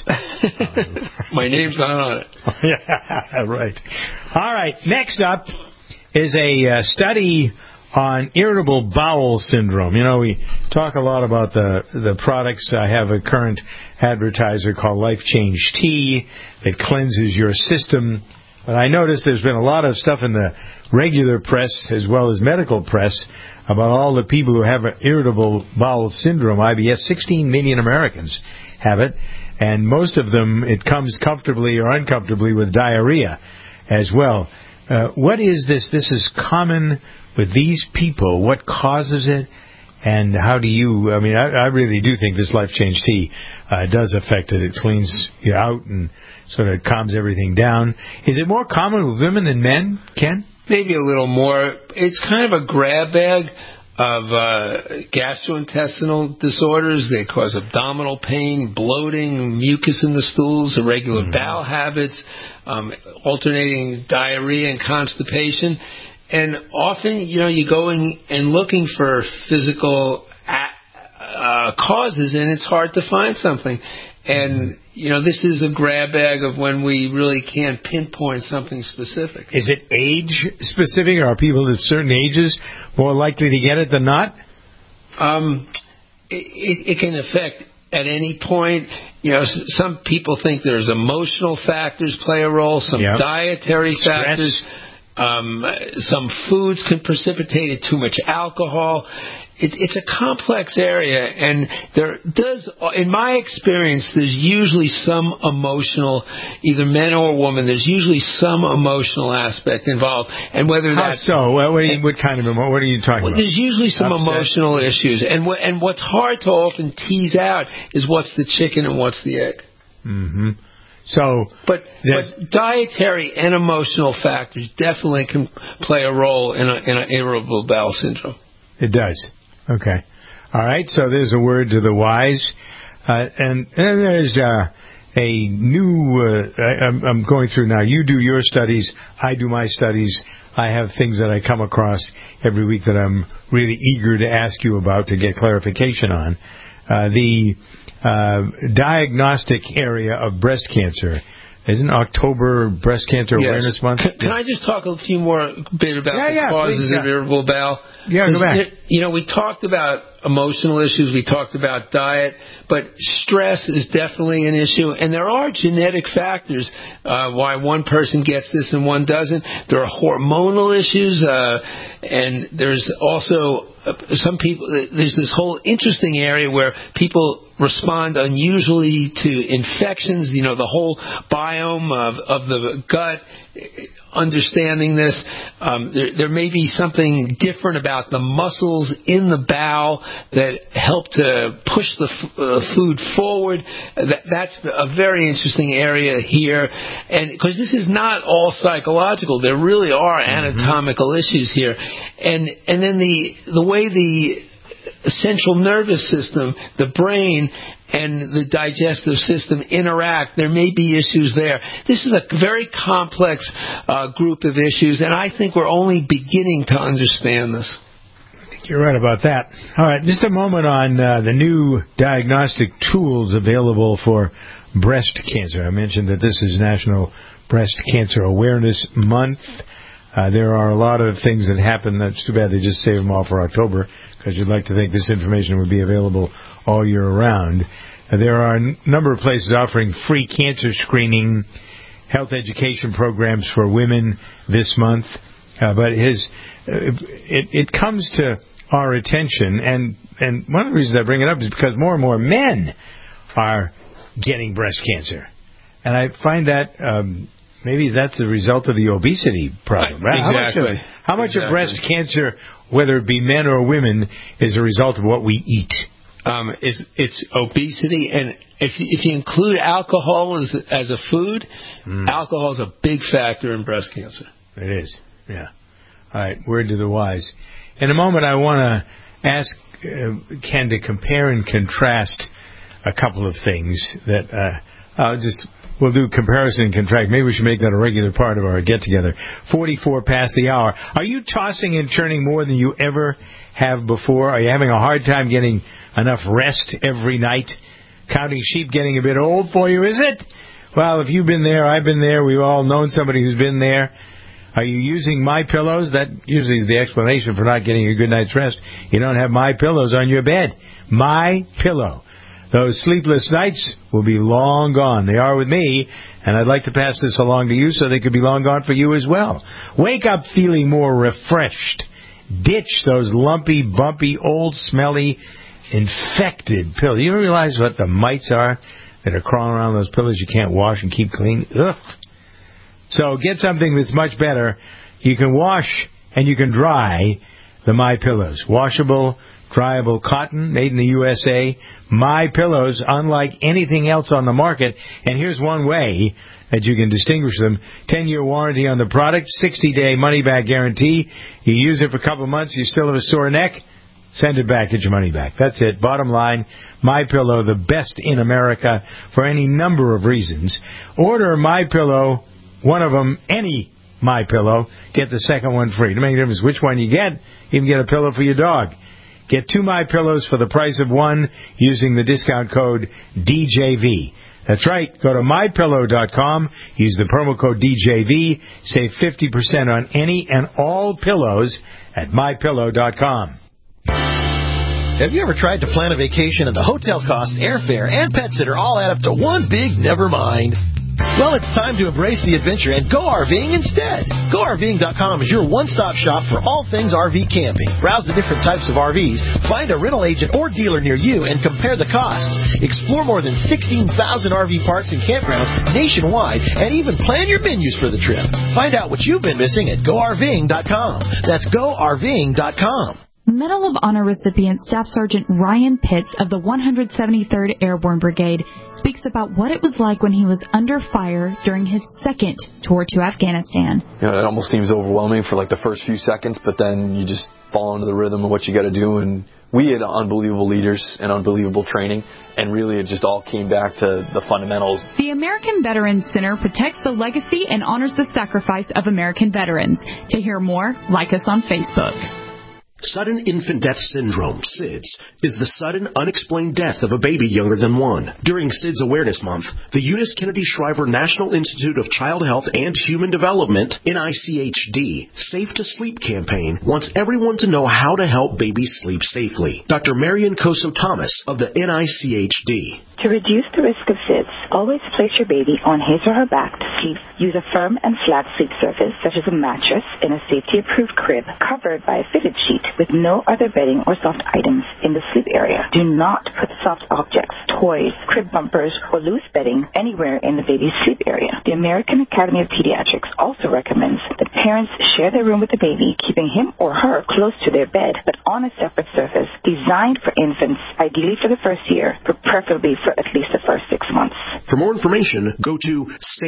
[SPEAKER 3] My name's not on it.
[SPEAKER 2] Yeah, right. All right, next up is a study on irritable bowel syndrome. You know, we talk a lot about the products. I have a current advertiser called Life Change Tea that cleanses your system. But I noticed there's been a lot of stuff in the regular press as well as medical press about all the people who have irritable bowel syndrome, IBS. 16 million Americans have it, and most of them, it comes comfortably or uncomfortably with diarrhea as well. What is this? This is common with these people. What causes it? And how do you, I mean, I really do think this Life Change Tea does affect it. It cleans you out and sort of calms everything down. Is it more common with women than men, Ken?
[SPEAKER 3] Maybe a little more. It's kind of a grab bag of gastrointestinal disorders. They cause abdominal pain, bloating, mucus in the stools, irregular bowel habits, alternating diarrhea and constipation. And often, you know, you go in and looking for physical causes, and it's hard to find something. And, this is a grab bag of when we really can't pinpoint something specific.
[SPEAKER 2] Is it age specific? Are people of certain ages more likely to get it than not?
[SPEAKER 3] It can affect at any point. Some people think there's emotional factors play a role, some dietary factors. Some foods can precipitate it, too much alcohol. It's a complex area, and in my experience, there's usually some emotional, either man or woman, there's usually some emotional aspect involved. And whether that's...
[SPEAKER 2] How so? What kind of what are you talking about?
[SPEAKER 3] There's usually some emotional issues, and what's hard to often tease out is what's the chicken and what's the egg.
[SPEAKER 2] Mm-hmm.
[SPEAKER 3] But dietary and emotional factors definitely can play a role in an irritable bowel syndrome.
[SPEAKER 2] It does. Okay. All right. So there's a word to the wise, and then there's a new. I'm going through now. You do your studies. I do my studies. I have things that I come across every week that I'm really eager to ask you about to get clarification on. The diagnostic area of breast cancer. Isn't October Breast Cancer Awareness Month?
[SPEAKER 3] Can I just talk a few more bit about the causes of irritable bowel?
[SPEAKER 2] Yeah, go back.
[SPEAKER 3] We talked about emotional issues, we talked about diet, but stress is definitely an issue, and there are genetic factors why one person gets this and one doesn't. There are hormonal issues, and there's also some people. There's this whole interesting area where people respond unusually to infections. The whole biome of the gut. Understanding this, there may be something different about the muscles in the bowel that help to push the food forward. That's a very interesting area here, and because this is not all psychological, there really are anatomical issues here, and then the way the central nervous system, the brain, and the digestive system interact, there may be issues there. This is a very complex group of issues, and I think we're only beginning to understand this.
[SPEAKER 2] I think you're right about that. All right, just a moment on the new diagnostic tools available for breast cancer. I mentioned that this is National Breast Cancer Awareness Month. There are a lot of things that happen. That's too bad they just save them all for October, because you'd like to think this information would be available all year round. There are a number of places offering free cancer screening, health education programs for women this month. But it comes to our attention, and one of the reasons I bring it up is because more and more men are getting breast cancer. And I find that maybe that's the result of the obesity problem, right?
[SPEAKER 3] Exactly.
[SPEAKER 2] How much of breast cancer, whether it be men or women, is a result of what we eat?
[SPEAKER 3] It's obesity, and if you include alcohol as a food, alcohol is a big factor in breast cancer.
[SPEAKER 2] It is, yeah. All right, word to the wise. In a moment, I want to ask Ken to compare and contrast a couple of things that we'll do comparison and contrast. Maybe we should make that a regular part of our get-together. 44 past the hour. Are you tossing and turning more than you ever have before? Are you having a hard time getting enough rest every night? Counting sheep getting a bit old for you, is it? Well, if you've been there, I've been there. We've all known somebody who's been there. Are you using MyPillows? That usually is the explanation for not getting a good night's rest. You don't have MyPillows on your bed. MyPillow. Those sleepless nights will be long gone. They are with me, and I'd like to pass this along to you so they could be long gone for you as well. Wake up feeling more refreshed. Ditch those lumpy, bumpy, old, smelly, infected pillows. You realize what the mites are that are crawling around those pillows you can't wash and keep clean? Ugh. So get something that's much better. You can wash and you can dry the MyPillows. Washable, dryable cotton, made in the USA. MyPillows, unlike anything else on the market. And here's one way that you can distinguish them. 10-year warranty on the product, 60-day money-back guarantee. You use it for a couple of months, you still have a sore neck, send it back, get your money back. That's it. Bottom line, MyPillow, the best in America for any number of reasons. Order MyPillow, one of them, any MyPillow, get the second one free. To make a difference which one you get, you can get a pillow for your dog. Get 2 MyPillows for the price of 1 using the discount code DJV. That's right. Go to MyPillow.com. Use the promo code DJV. Save 50% on any and all pillows at MyPillow.com.
[SPEAKER 5] Have you ever tried to plan a vacation and the hotel costs, airfare, and pet sitter all add up to one big never mind? Well, it's time to embrace the adventure and go RVing instead. GoRVing.com is your one-stop shop for all things RV camping. Browse the different types of RVs, find a rental agent or dealer near you, and compare the costs. Explore more than 16,000 RV parks and campgrounds nationwide, and even plan your menus for the trip. Find out what you've been missing at GoRVing.com. That's GoRVing.com.
[SPEAKER 22] Medal of Honor recipient Staff Sergeant Ryan Pitts of the 173rd Airborne Brigade speaks about what it was like when he was under fire during his second tour to Afghanistan.
[SPEAKER 23] You know, it almost seems overwhelming for like the first few seconds, but then you just fall into the rhythm of what you got to do. And we had unbelievable leaders and unbelievable training, and really it just all came back to the fundamentals.
[SPEAKER 22] The American Veterans Center protects the legacy and honors the sacrifice of American veterans. To hear more, like us on Facebook.
[SPEAKER 6] Sudden infant death syndrome, SIDS, is the sudden, unexplained death of a baby younger than 1. During SIDS Awareness Month, the Eunice Kennedy Shriver National Institute of Child Health and Human Development, NICHD, Safe to Sleep campaign wants everyone to know how to help babies sleep safely. Dr. Marian Koso-Thomas of the NICHD.
[SPEAKER 24] To reduce the risk of SIDS, always place your baby on his or her back to sleep. Use a firm and flat sleep surface, such as a mattress, in a safety-approved crib covered by a fitted sheet with no other bedding or soft items in the sleep area. Do not put soft objects, toys, crib bumpers, or loose bedding anywhere in the baby's sleep area. The American Academy of Pediatrics also recommends that parents share their room with the baby, keeping him or her close to their bed, but on a separate surface designed for infants, ideally for the first year, but preferably for at least the first 6 months.
[SPEAKER 6] For more information, go to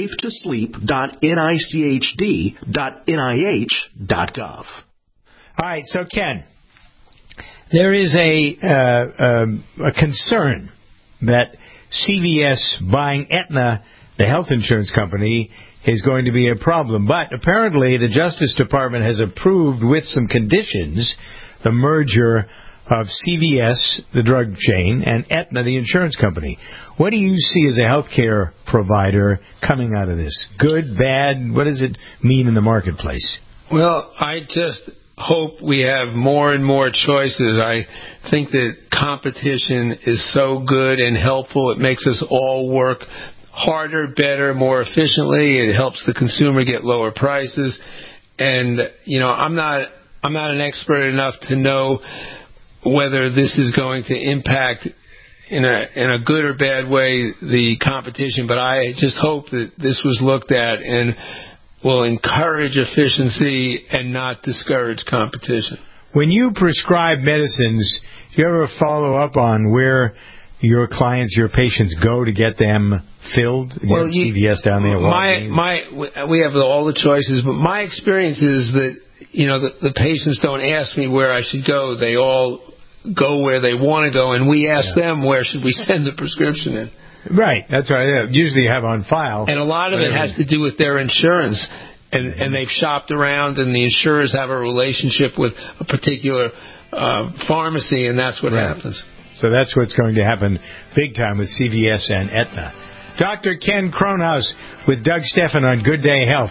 [SPEAKER 6] safetosleep.nichd.nih.gov.
[SPEAKER 2] All right, so Ken, there is a concern that CVS buying Aetna, the health insurance company, is going to be a problem. But apparently the Justice Department has approved, with some conditions, the merger of CVS, the drug chain, and Aetna, the insurance company. What do you see as a healthcare provider coming out of this? Good, bad? What does it mean in the marketplace?
[SPEAKER 3] Well, I just hope we have more and more choices. I think that competition is so good and helpful. It makes us all work harder, better, more efficiently. It helps the consumer get lower prices. And, you know, I'm not an expert enough to know whether this is going to impact in a good or bad way the competition, but I just hope that this was looked at and will encourage efficiency and not discourage competition.
[SPEAKER 2] When you prescribe medicines, do you ever follow up on where your clients, your patients go to get them filled?
[SPEAKER 3] Well,
[SPEAKER 2] CVS down there.
[SPEAKER 3] We have all the choices, but my experience is that, you know, the patients don't ask me where I should go. They all go where they want to go, and we ask them where should we send the prescription in.
[SPEAKER 2] Right, that's right. They usually have on file.
[SPEAKER 3] And a lot of it has to do with their insurance, and they've shopped around, and the insurers have a relationship with a particular pharmacy, and that's what happens.
[SPEAKER 2] So that's what's going to happen big time with CVS and Aetna. Dr. Ken Kronhaus with Doug Steffen on Good Day Health.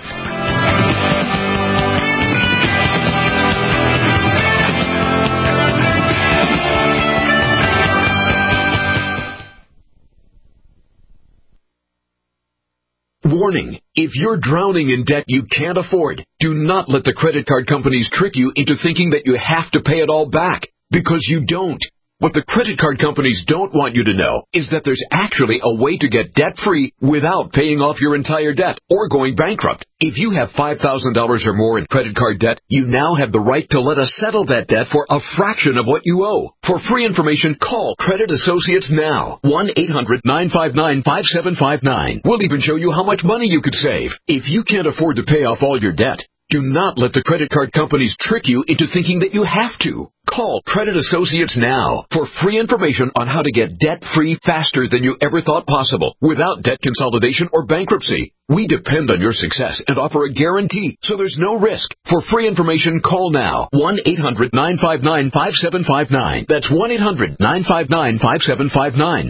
[SPEAKER 4] Warning, if you're drowning in debt you can't afford, do not let the credit card companies trick you into thinking that you have to pay it all back, because you don't. What the credit card companies don't want you to know is that there's actually a way to get debt-free without paying off your entire debt or going bankrupt. If you have $5,000 or more in credit card debt, you now have the right to let us settle that debt for a fraction of what you owe. For free information, call Credit Associates now. 1-800-959-5759. We'll even show you how much money you could save. If you can't afford to pay off all your debt, do not let the credit card companies trick you into thinking that you have to. Call Credit Associates now for free information on how to get debt-free faster than you ever thought possible without debt consolidation or bankruptcy. We depend on your success and offer a guarantee, so there's no risk. For free information, call now. 1-800-959-5759. That's 1-800-959-5759.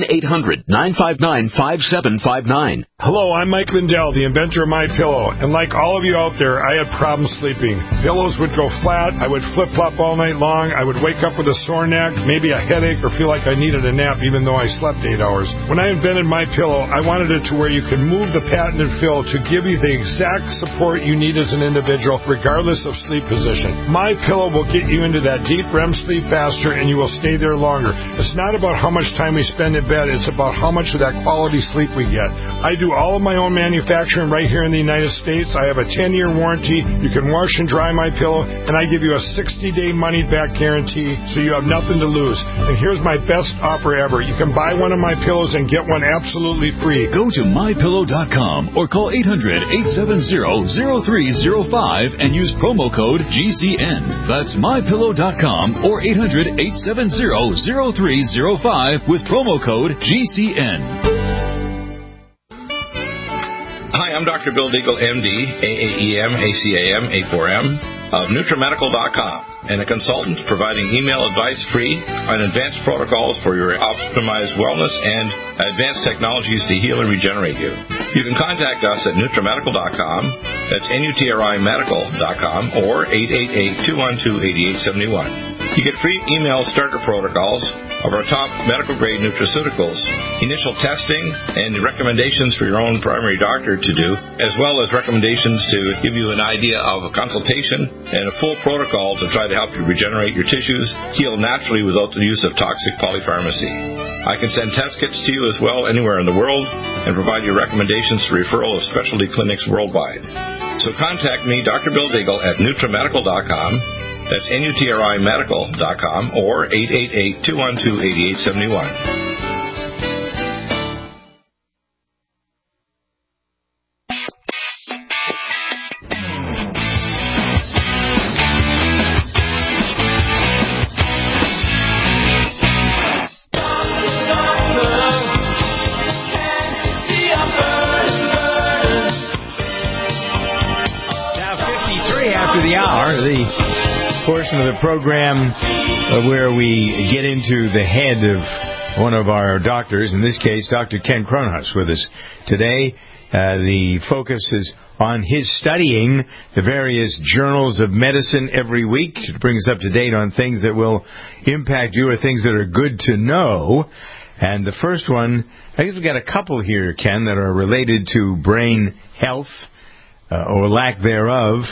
[SPEAKER 4] 1-800-959-5759.
[SPEAKER 7] Hello, I'm Mike Lindell, the inventor of MyPillow. And like all of you out there, I had problems sleeping. Pillows would go flat. I would flip-flop all night long. I would wake up with a sore neck, maybe a headache, or feel like I needed a nap even though I slept 8 hours. When I invented MyPillow, I wanted it to where you could move the patented fill to give you the exact support you need as an individual, regardless of sleep position. MyPillow will get you into that deep REM sleep faster, and you will stay there longer. It's not about how much time we spend in bed. It's about how much of that quality sleep we get. I do all of my own manufacturing right here in the United States. I have a 10-year warranty. You can wash and dry MyPillow, and I give you a 60-day money-back guarantee, so you have nothing to lose. And here's my best offer ever. You can buy one of my pillows and get one absolutely free.
[SPEAKER 9] Go to MyPillow.com or call 800-870-0305 and use promo code GCN. That's MyPillow.com or 800-870-0305 with promo code GCN.
[SPEAKER 10] Hi, I'm Dr. Bill Deagle, MD, AAEM, ACAM, A4M of NutriMedical.com, and a consultant providing email advice free on advanced protocols for your optimized wellness and advanced technologies to heal and regenerate you. You can contact us at NutriMedical.com, that's NutriMedical.com, or 888-212-8871. You get free email starter protocols of our top medical-grade nutraceuticals, initial testing, and recommendations for your own primary doctor to do, as well as recommendations to give you an idea of a consultation and a full protocol to try to help you regenerate your tissues, heal naturally without the use of toxic polypharmacy. I can send test kits to you as well anywhere in the world and provide you recommendations for referral of specialty clinics worldwide. So contact me, Dr. Bill Deagle, at NutriMedical.com. That's NutriMedical.com or 888-212-8871.
[SPEAKER 2] Portion of the program where we get into the head of one of our doctors, in this case, Dr. Ken Kronhaus, with us today. The focus is on his studying the various journals of medicine every week to bring us up to date on things that will impact you or things that are good to know. And the first one, I guess we've got a couple here, Ken, that are related to brain health or lack thereof.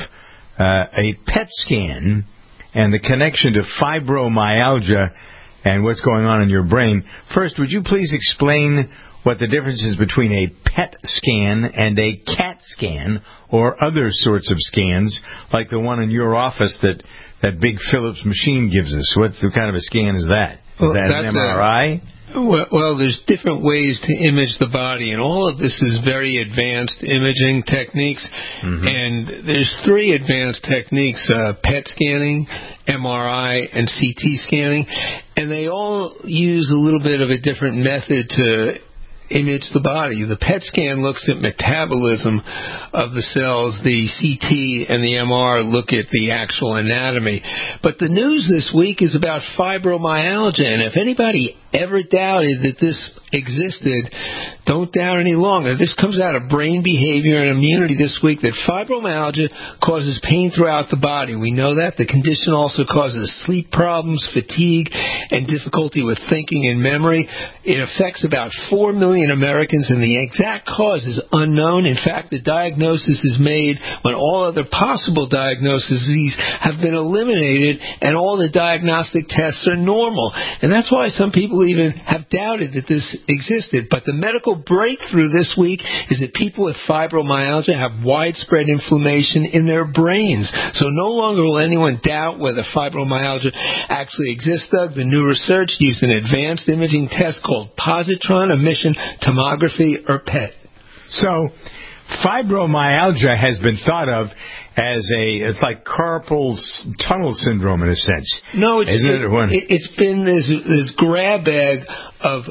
[SPEAKER 2] A PET scan and the connection to fibromyalgia and what's going on in your brain. First, would you please explain what the difference is between a PET scan and a CAT scan or other sorts of scans like the one in your office that big Philips machine gives us? What kind of a scan is that? Is that an MRI?
[SPEAKER 3] Well, there's different ways to image the body, and all of this is very advanced imaging techniques. Mm-hmm. And there's 3 advanced techniques, PET scanning, MRI, and CT scanning. And they all use a little bit of a different method to image the body. The PET scan looks at metabolism of the cells. The CT and the MR look at the actual anatomy. But the news this week is about fibromyalgia, and if anybody ever doubted that this existed, don't doubt any longer. This comes out of Brain Behavior and Immunity this week, that fibromyalgia causes pain throughout the body. We know that. The condition also causes sleep problems, fatigue, and difficulty with thinking and memory. It affects about 4 million Americans, and the exact cause is unknown. In fact, the diagnosis is made when all other possible diagnoses have been eliminated and all the diagnostic tests are normal. And that's why some people even have doubted that this existed. But the medical breakthrough this week is that people with fibromyalgia have widespread inflammation in their brains. So no longer will anyone doubt whether fibromyalgia actually exists, Doug. The new research used an advanced imaging test called positron emission tomography, or PET.
[SPEAKER 2] So fibromyalgia has been thought of as it's like carpal tunnel syndrome in a sense.
[SPEAKER 3] No, it's been this grab bag of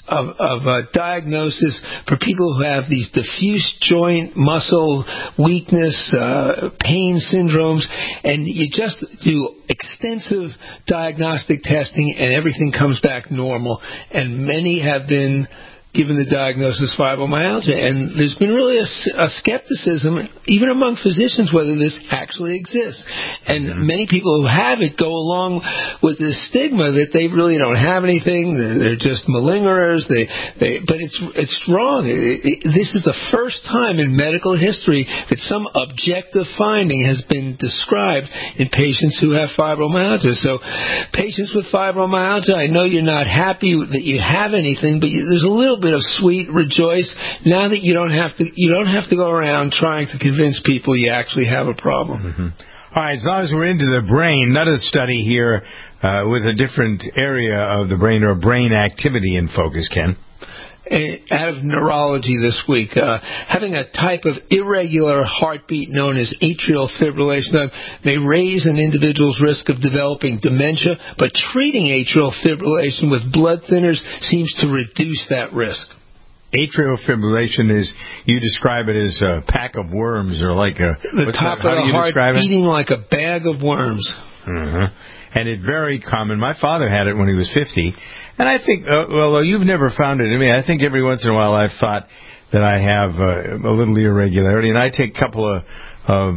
[SPEAKER 3] diagnosis for people who have these diffuse joint muscle weakness, pain syndromes, and you just do extensive diagnostic testing and everything comes back normal. And many have been given the diagnosis fibromyalgia, and there's been really a skepticism, even among physicians, whether this actually exists. And many people who have it go along with this stigma that they really don't have anything, they're just malingerers, but it's wrong. This is the first time in medical history that some objective finding has been described in patients who have fibromyalgia. So patients with fibromyalgia, I know you're not happy that you have anything, but there's a little bit of sweet rejoice now that you don't have to go around trying to convince people you actually have a problem.
[SPEAKER 2] All right, as long as we're into the brain, another study here with a different area of the brain or brain activity in focus, Ken.
[SPEAKER 3] Out of neurology this week, having a type of irregular heartbeat known as atrial fibrillation may raise an individual's risk of developing dementia, but treating atrial fibrillation with blood thinners seems to reduce that risk.
[SPEAKER 2] Atrial fibrillation is, you describe it as a pack of worms, or like a...
[SPEAKER 3] The top of the heart beating like a bag of worms.
[SPEAKER 2] And it's very common. My father had it when he was 50. And I think, well, you've never found it in me. I think every once in a while I've thought that I have a little irregularity. And I take a couple of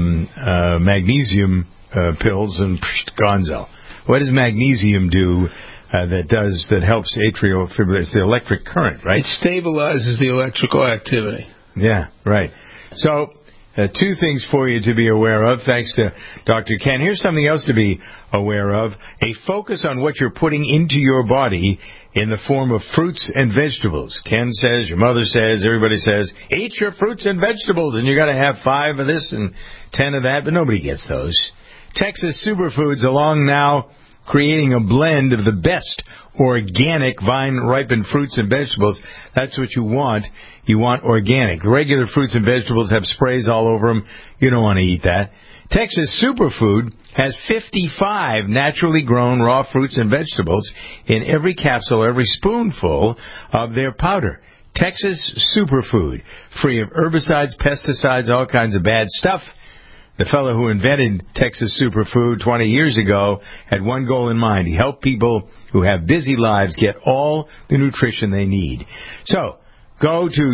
[SPEAKER 2] magnesium pills and gonzo. What does magnesium do that helps atrial fibrillation? It's the electric current, right?
[SPEAKER 3] It stabilizes the electrical activity.
[SPEAKER 2] Yeah, right. So... two things for you to be aware of, thanks to Dr. Ken. Here's something else to be aware of. A focus on what you're putting into your body in the form of fruits and vegetables. Ken says, your mother says, everybody says, eat your fruits and vegetables, and you got to have 5 of this and 10 of that, but nobody gets those. Texas Superfoods, along now creating a blend of the best organic vine-ripened fruits and vegetables. That's what you want. You want organic. Regular fruits and vegetables have sprays all over them. You don't want to eat that. Texas Superfood has 55 naturally grown raw fruits and vegetables in every capsule, every spoonful of their powder. Texas Superfood, free of herbicides, pesticides, all kinds of bad stuff. The fellow who invented Texas Superfood 20 years ago had one goal in mind. He helped people who have busy lives get all the nutrition they need. So, go to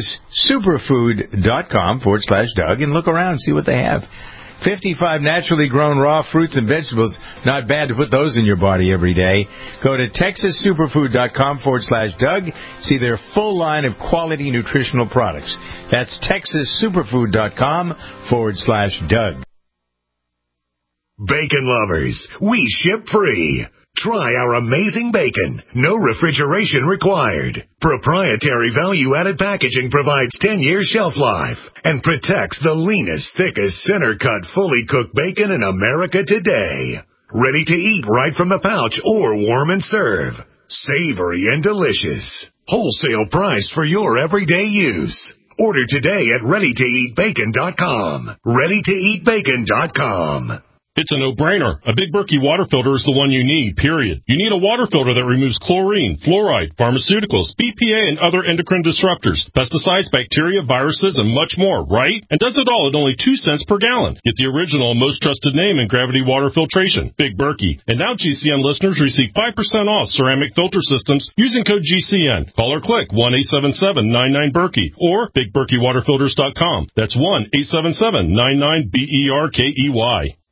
[SPEAKER 2] TexasSuperfood.com/Doug and look around and see what they have. 55 naturally grown raw fruits and vegetables. Not bad to put those in your body every day. Go to TexasSuperfood.com/Doug. See their full line of quality nutritional products. That's TexasSuperfood.com/Doug.
[SPEAKER 8] Bacon lovers, we ship free. Try our amazing bacon. No refrigeration required. Proprietary value-added packaging provides 10 years shelf life and protects the leanest, thickest, center-cut, fully cooked bacon in America today. Ready to eat right from the pouch or warm and serve. Savory and delicious. Wholesale price for your everyday use. Order today at ReadyToEatBacon.com. ReadyToEatBacon.com.
[SPEAKER 1] It's a no-brainer. A Big Berkey water filter is the one you need, period. You need a water filter that removes chlorine, fluoride, pharmaceuticals, BPA, and other endocrine disruptors, pesticides, bacteria, viruses, and much more, right? And does it all at only 2 cents per gallon. Get the original and most trusted name in gravity water filtration, Big Berkey. And now GCN listeners receive 5% off ceramic filter systems using code GCN. Call or click 1-877-99-BERKEY or BigBerkeyWaterFilters.com. That's 1-877-99-BERKEY.